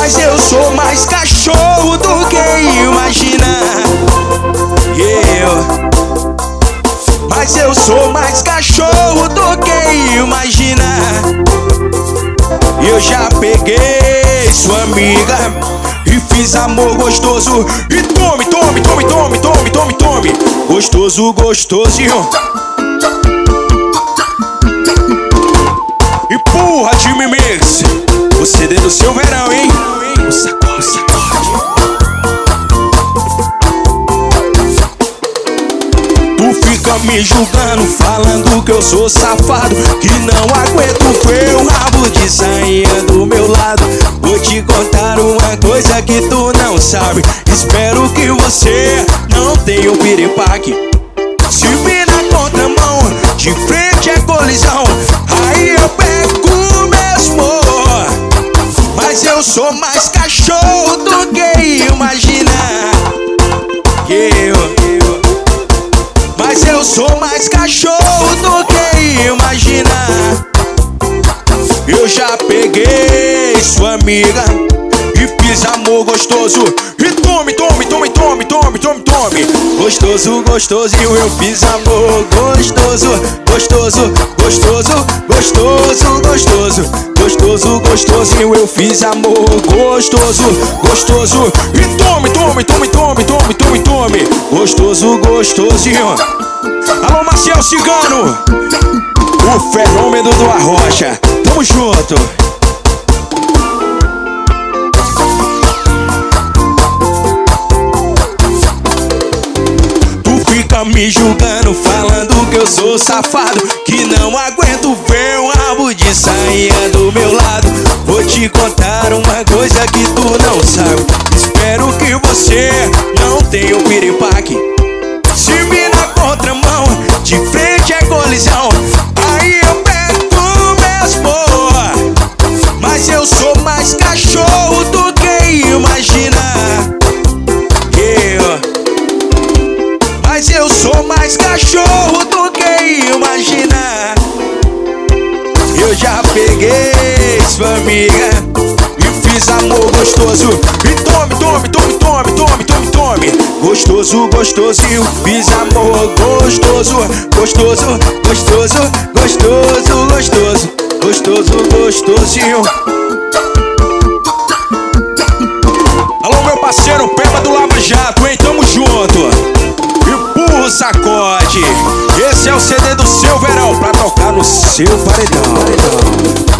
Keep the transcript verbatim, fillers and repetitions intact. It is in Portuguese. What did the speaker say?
Mas eu sou mais cachorro do que imagina. Yeah. Mas eu sou mais cachorro do que imagina. Eu já peguei sua amiga e fiz amor gostoso. E tome, tome, tome, tome, tome, tome, tome. Gostoso, gostosinho. Empurra de mimix. O C D do seu verão, hein? O sacode, sacode. Tu fica me julgando, falando que eu sou safado, que não aguento ver o rabo de sainha do meu lado. Vou te contar uma coisa que tu não sabe. Espero que você não tenha um piripaque. Se vir na contramão, de frente é colisão, aí eu pego mesmo. Mas eu sou mais cachorro do que imagina. Yeah. Mas eu sou mais cachorro do que imagina. Eu já peguei sua amiga e fiz amor gostoso. E tome, tome, tome, tome, tome, tome, tome. Gostoso, gostosinho, eu fiz amor gostoso. Gostoso, gostoso, gostoso, gostoso. Gostoso, gostosinho, eu fiz amor gostoso. Gostoso. E tome, tome, tome, tome, tome, tome, tome. Gostoso, gostosinho. Alô, Marcel Cigano, o fenômeno do Arrocha. Tamo junto. Me julgando, falando que eu sou safado, que não aguento ver um rabo de sainha do meu lado. Vou te contar uma coisa que tu não sabe. Espero que você não tenha um piripaque. Se vir na contramão, de frente é colisão, aí eu pego mesmo. Mas eu sou mais cachorro do que imagina. Yeah. Mas eu sou mais cachorro do que imagina. Eu já peguei sua amiga e fiz amor gostoso. E tome, tome, tome, tome, tome, tome, tome. Gostoso, gostosinho, fiz amor gostoso. Gostoso, gostoso, gostoso, gostoso. Gostoso, gostosinho. Alô, meu parceiro Peba do Lava Jato, hein? Tamo junto. Empurra o sacode. Esse é o C D do seu verão, pra tocar no seu paredão.